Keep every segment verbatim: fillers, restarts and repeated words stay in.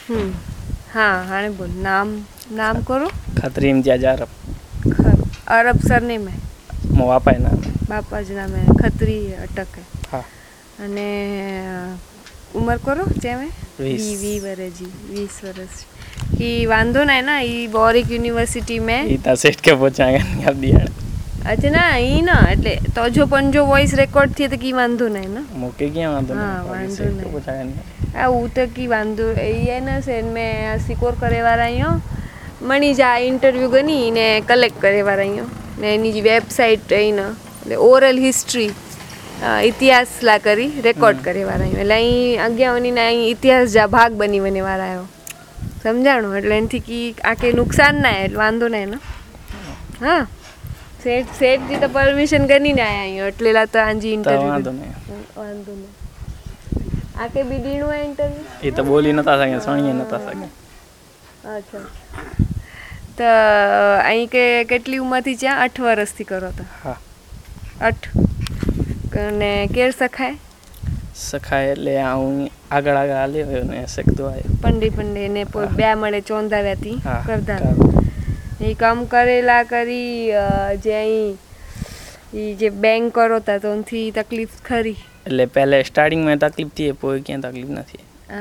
हम्म हाँ हाँ बोल नाम नाम करो खत्री इम्तियाज अरब अरब सरनेम है मो बापा नाम है बापा ज नाम है खत्री अटक है हाँ अने उमर करो चेमे वीस वी वी वरेजी वीस वर्ष की वांधो ना है ना ई बोरिक यूनिवर्सिटी में ई ता सेट के पहुंचाएगा नहीं अब दिया अच्छा ना ई ना એટલે તો જો પણ જો વોઇસ રેકોર્ડ થી તો કી વાંધો નહીં ને મોકે ક્યાં વાંધો હા नहीं વાંધો सेट के નહીં पहुंचाएगा नहीं આ હું તો કી વાંધો એ है ना सेन में सिकोर करे वाला आयो मणी जा इंटरव्यू गनी ने कलेक्ट करे वाला आयो ने एनी जी वेबसाइट है ना એટલે ઓરલ હિસ્ટ્રી ઇતિહાસ લા કરી રેકોર્ડ કરે વાળા આયો એટલે અહીં અગિયાવની ના અહીં ઇતિહાસ જા ભાગ બની બની વાળા આયો સમજાણો એટલે એનથી કી આકે નુકસાન ના એટલે વાંધો નહીં ને હા सेट सेट जी तो परमिशन करनी ना आया यो એટલે લા તો આંજી इंटरव्यू वांधो नहीं वांधो नहीं आके भी दीणो है इंटरव्यू ये तो बोली नता सके सुनिए नता सके अच्छा तो અહીં કે કેટલી ઉંમરથી છે આઠ વર્ષથી કરો તો હા આઠ અને કેર સખાય સખાય એટલે હું આગળ આગળ આલ્યો ને શકતો આયો પંડી પંડી ને બે મળે ચોંધાવ્યાથી હા કરતા એ કામ કરેલા કરી જે અહીં એ જે બેંક કરો તા તો એનથી તકલીફ ખરી એટલે પહેલે સ્ટાર્ટિંગ માં તકલીફ थी પોઈ ક્યાં તકલીફ નથી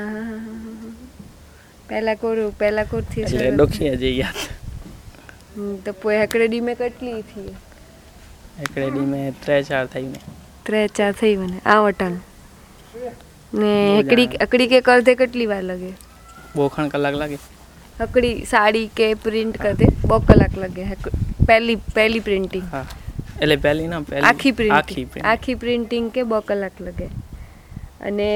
પહેલા કોરું પહેલા કોરથી એટલે ડોખિયા જઈ ગયા તો પોઈ હકડેડી में કેટલી थी હકડેડી में ત્રણ ચાર થઈ ને ત્રણ ચાર થઈ મને આ વટાણ ને હકડી હકડી કે કરતે કેટલી વાર લાગે બોખણ કલાક લાગે हकड़ी साड़ी के प्रिंट करते बो कलाक लगे पहली पहली प्रिंटिंग हाँ એટલે પહેલી ના પહેલી આખી પ્રિન્ટિંગ આખી આખી પ્રિન્ટિંગ કે બો કલાક લગે અને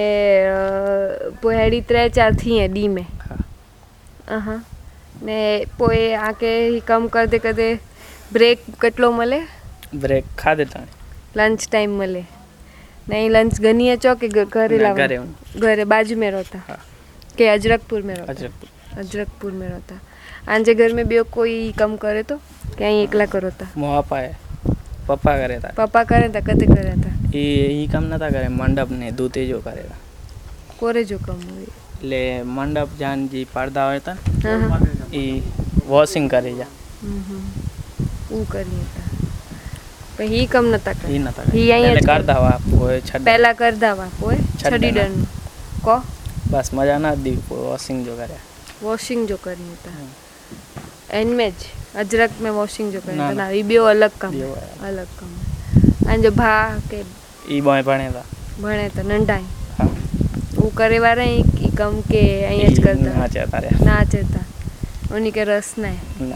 પોહેડી ત્રણ ચાર थी है डी में हाँ हाँ ने पोए आके ही कम करते करते ब्रेक कटलो मले ब्रेक खा देता लंच टाइम मले नहीं लंच गनी है चौके घरे लावा घरे घरे बाजू में रहता हाँ के अजरकपुर में रहता अजरकपुर अजरकपुर में रहता आंजे घर में भी कोई कम करे तो क्या एकला करो था मो पापा है पप्पा करे था पापा करे था कते करे था ये ये काम नता करे मंडप ने दूते जो करेगा कोरे जो कम हुई ले मंडप जान जी पर्दा होता हां हां ई वॉशिंग करे जा हम्म ऊ करी था पे ही कम नता करे ई नता ही पहले करदा वा पोए छड पहला करदा वा पोए छडी डन को बस मजा ना दी वॉशिंग जो करे वॉशिंग जो करनी था एनमेज अजरक में वॉशिंग जो करनी था ना ई बे अलग काम अलग काम अन जो भा के ई बोय भणे था भणे था नंढाई हां वो करे वाला ई कम के अयज करता ना चाहता रे ना चाहता उन्हीं के रस ना ना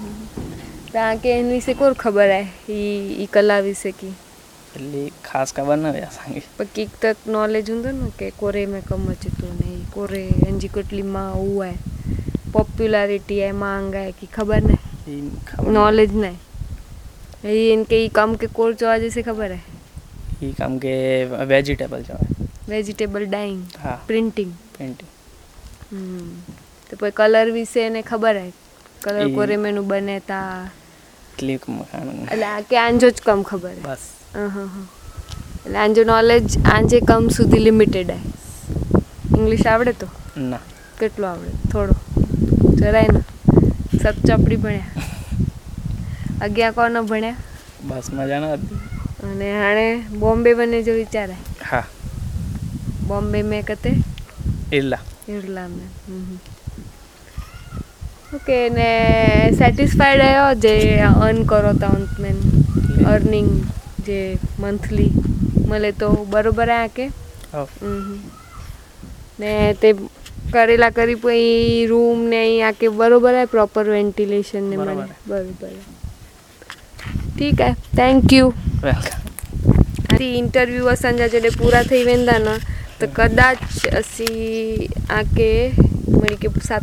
ता के इन विશે कोर खबर है ई ई कला विશે की એટલે ખાસ ખબર ન રહ્યા सांगे पर किक तक नॉलेज हुंदो न के कोरे में कम अचतो नहीं कोरे अंजी कटली मां हुआ है पॉपुलैरिटी है मांग है की खबर नहीं नॉलेज नहीं ये इनके ई काम के कोर जो आज से खबर है ई काम के वेजिटेबल जो है वेजिटेबल डाइंग हां प्रिंटिंग पेंटिंग हम्म तो कोई कलर विશે ने खबर है कलर कोरे मेनू बने ता क्लिक मखान એટલે આ કે આંજો જ કમ ખબર है बस હા હા હા એટલે આંજો નોલેજ આંજે કમ સુધી લિમિટેડ है इंग्लिश आवड़े तो ना કેટલો આવડે થોડો જરાય ના સબ ચોપડી ભણ્યા અગિયા કોણ ભણ્યા बस मजा ना અને હાણે બોમ્બે બને જો વિચાર है हाँ बॉम्बे में कते इल्ला इरला में ओके ने સેટિસ્ફાઈડ है जे अर्न करो ता में अर्निंग जे मंथली મળે તો બરોબર આ કે ને તે करेला करी पई रूम ने आके बरोबर है प्रॉपर वेंटिलेशन ने मन बरोबर है ठीक है थैंक यू वेलकम ती इंटरव्यू असांजा जडे पूरा थई वेंदा न तो कदाच असी आके मणी के सात